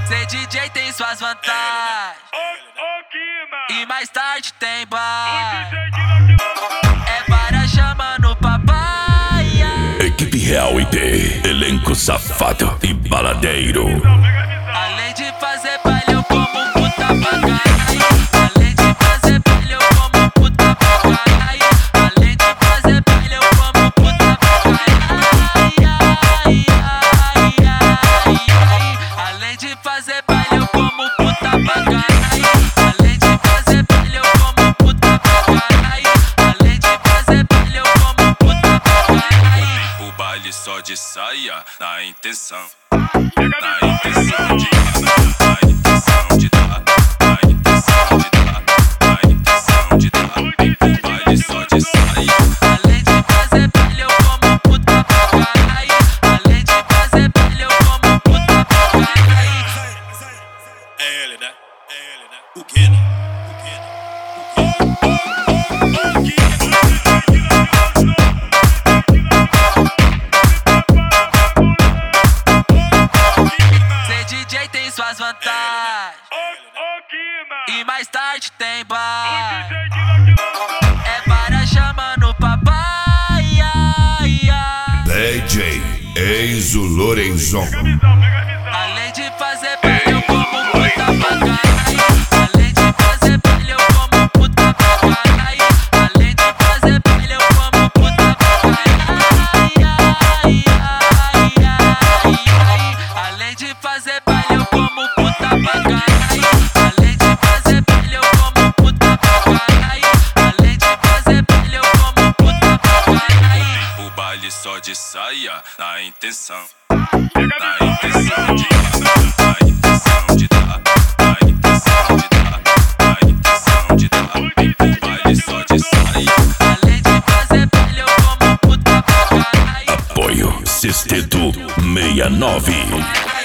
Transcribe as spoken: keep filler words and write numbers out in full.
Ser D J tem suas vantagens e mais tarde tem bar. É para chamando papai. Equipe Real I P, elenco safado e baladeiro. Além de fazer baile eu como puta pra caralho. Além de fazer baile eu como puta pra caralho. Além de fazer baile eu como puta pra caralho. Além de fazer baile eu como puta pra caralho. Além de fazer baile eu como puta pra caralho. Além de fazer baile eu como puta pra caralho. O baile só de saia, na intenção. Na intenção de na intenção de dar, na intenção de dar, na intenção de dar. O baile só de saia. Além de fazer baile eu como puta pra caralho. Além de fazer baile eu como puta pra caralho. É ele, né? É ele, né? O que, né? O que, né? O que? Ser D J tem suas vantagens e mais tarde tem bar. É para chamando papai. D J Enzo Lorenzon. Além de fazer baile eu como puta pra caralho. Além de fazer baile eu como puta pra caralho. Além de fazer baile eu como puta pra caralho. Além de fazer baile eu como puta pra caralho. Além de fazer baile eu como puta pra caralho. Além de fazer baile eu como puta pra caralho. O baile só de saia, na intenção. Na intenção de na intenção de dar, na intenção de dar, na intenção de dar. O baile só de saia. Além de fazer baile eu como puta pra caralho. Apoio Sexteto sessenta e nove.